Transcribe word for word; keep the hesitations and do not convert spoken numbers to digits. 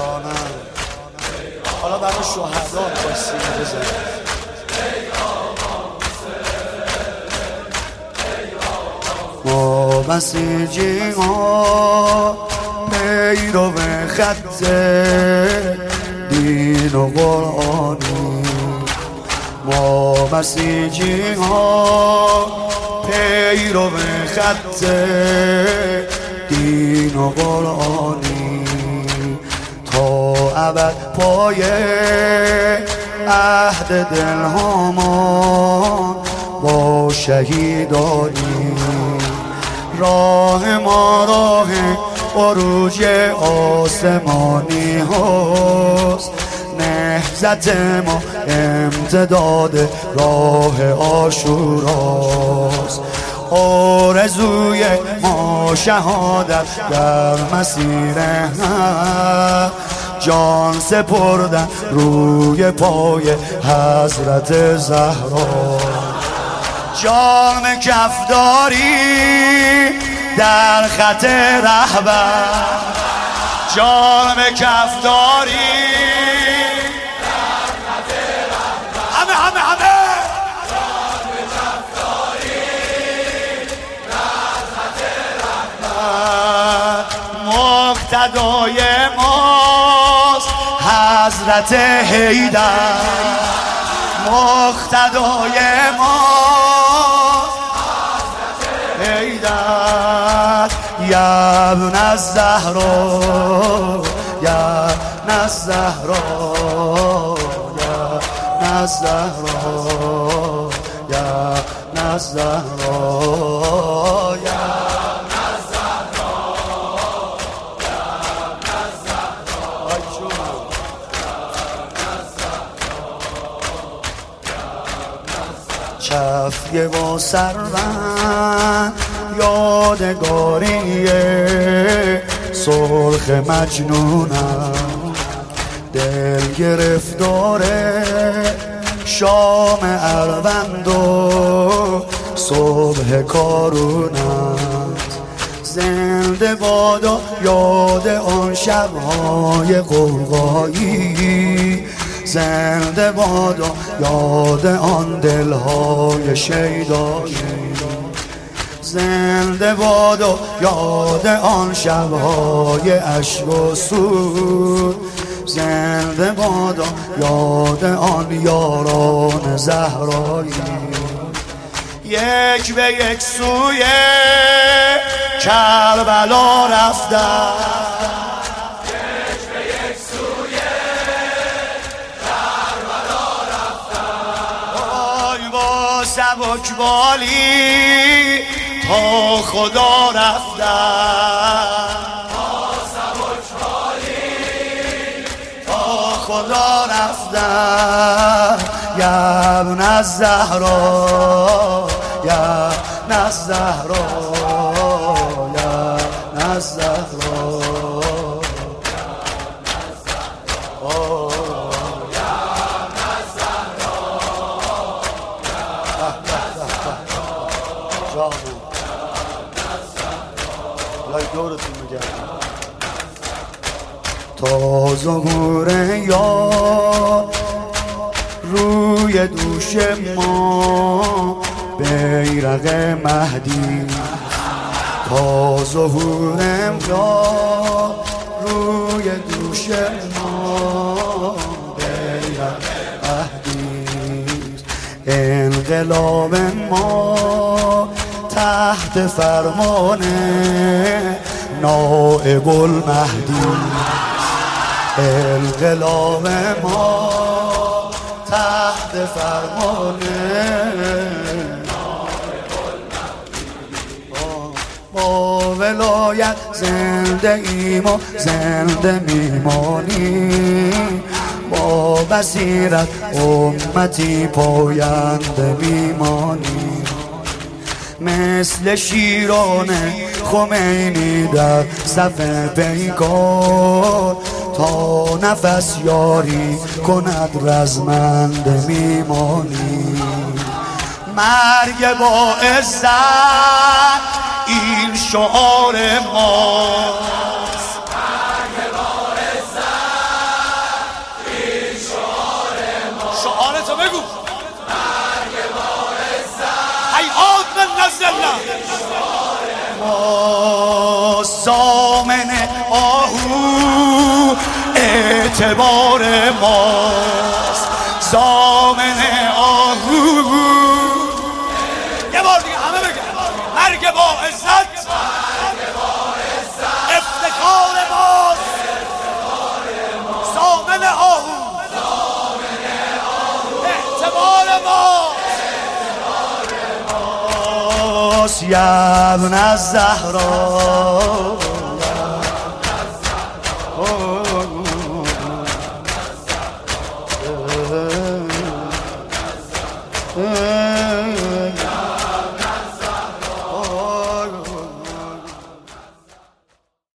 جانم. حالا برای شهدا با سینه بزن. ما بسیجی ها پیرو خط دین و قرآنی، ما بسیجی ها پیرو خط دین و قرآنی، تا ابد پای عهد دلهامان با شهیدانی. راه ما راه عروج آسمانی هست، نهضت ما امتداد راه عاشوراست. آرزوی ما شهادت در مسیر حق، جان سپردن روی پای حضرت زهرا. جام کفداری در خط رهبر، جام کفداری در خط رهبر، همه همه همه جام کفداری در خط رهبر. مقتدای ماست حضرت حیدر، مقتدای ماست حیدر. یا ابن الزهرا، یا ابن الزهرا، یا ابن الزهرا، یا ابن الزهرا، یا ابن الزهرا، یا ابن الزهرا. چفیه و سرون یادگاری سرخ مجنونم، دل گرفتاره شام اروند و صبح کارونم. زنده بادا یاد آن شبهای غوغایی، زنده بادا یاد آن دلهای شیدایی، زنده بادا یاد آن شبهای عشق و سود، زنده بادا یاد آن یاران زهرایی. یک به یک سوی کربلا رفتن، یک به یک سوی کربلا رفتن. آی با سبکبالی تا خدا رفتن، با سبکبالی تا خدا رفتن. یا ابن الزهرا، یا ابن الزهرا، یا ابن الزهرا، دورتون میگردم تا ظهور یار روی دوش ما بیرق مهدی. تا ظهور یار روی دوش ما بیرق مهدی. انقلاب ما تحت فرمان نائب المهدی، انقلاب ما تحت فرمان نائب المهدی. با ولایت زنده ایم و زنده میمانیم، با بصیرت امتی پاینده میمانیم. مثل شیران خمینی در صف پیکار، تا نفس یاری کند رزمنده میمانی. مرگ با عزت این شعار ماست، مرگ با عزت الله. ما زامن آهو اعتبار ماست، زامن آهو. یه بار دیگه همه بگه مرگ با عزت، افتخار ماست، زامن آهو اعتبار ماست. یا ابن الزهرا